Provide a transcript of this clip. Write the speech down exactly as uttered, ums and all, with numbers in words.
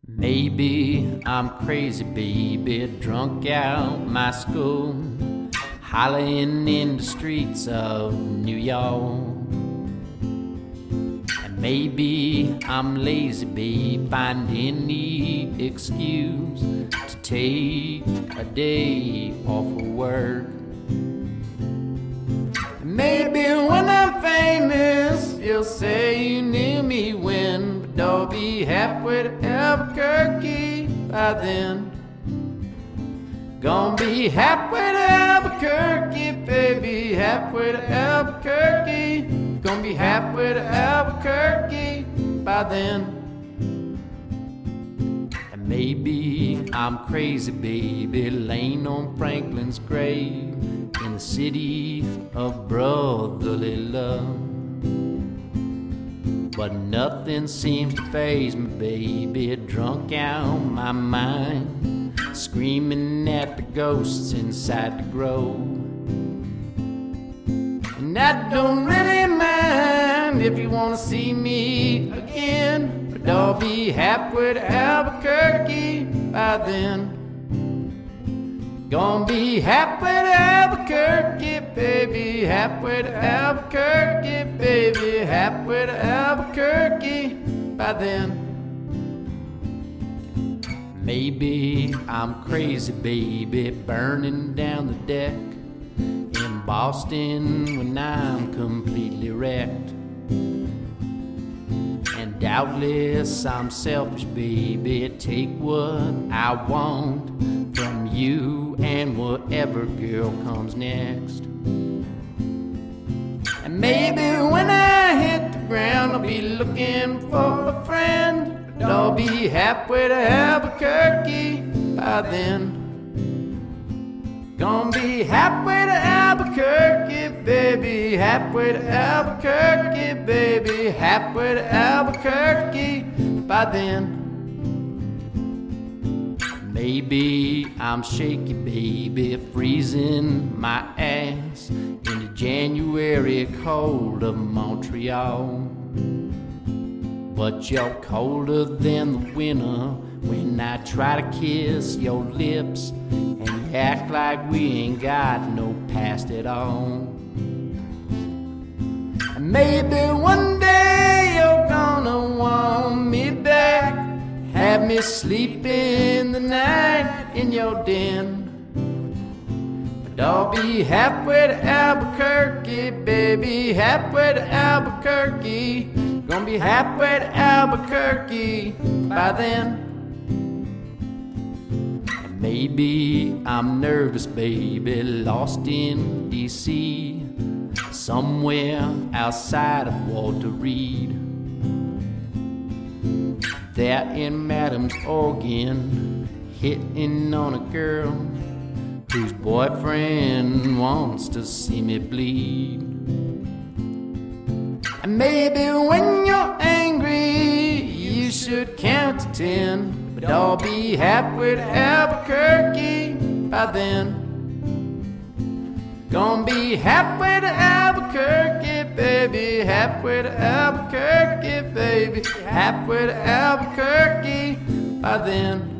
Maybe I'm crazy, baby, drunk out my school, hollering in the streets of New York. And maybe I'm lazy, babe, find any excuse to take a day off of work. And maybe when I'm famous, you'll say you knew me when, but don't be halfway to Albuquerque by then. Gonna be halfway to Albuquerque, baby, halfway to Albuquerque. Gonna be halfway to Albuquerque by then. And maybe I'm crazy, baby, laying on Franklin's grave in the city of brotherly love. But nothing seems to faze me, baby, drunk out my mind, screaming at the ghosts inside the grove. And I don't really mind if you wanna see me again, but I'll be halfway to Albuquerque by then. Gonna be halfway to Albuquerque, baby, halfway to Albuquerque, baby, halfway to Albuquerque by then. Maybe I'm crazy, baby, burning down the deck in Boston when I'm completely wrecked. And doubtless I'm selfish, baby, take what I want from you and whatever girl comes next. And maybe when I hit the ground, I'll be looking for a friend, but I'll be halfway to Albuquerque by then. Gonna be halfway to Albuquerque, baby, halfway to Albuquerque, baby, halfway to Albuquerque by then. Maybe I'm shaky, baby, freezing my ass in the January cold of Montreal. But you're colder than the winter when I try to kiss your lips and you act like we ain't got no past at all. And maybe one day you're gonna want me back, have me sleeping the night in your den. But I'll be halfway to Albuquerque, baby, halfway to Albuquerque. Gonna be halfway to Albuquerque by then. And maybe I'm nervous, baby, lost in D C, somewhere outside of Walter Reed. There in Madams, Oregon, hitting on a girl whose boyfriend wants to see me bleed. And maybe when you're angry, you should count to ten, but I'll be halfway to Albuquerque by then. Gonna be halfway to Albuquerque, baby, halfway to Albuquerque, baby, halfway to Albuquerque by then.